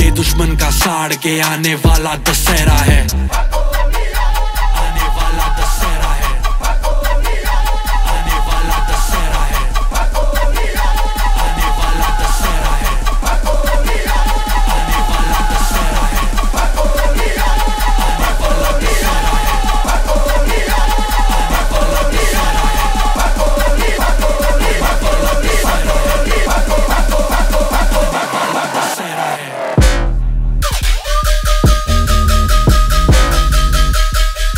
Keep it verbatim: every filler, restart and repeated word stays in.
दुश्मन का साड़ के आने वाला दशहरा है।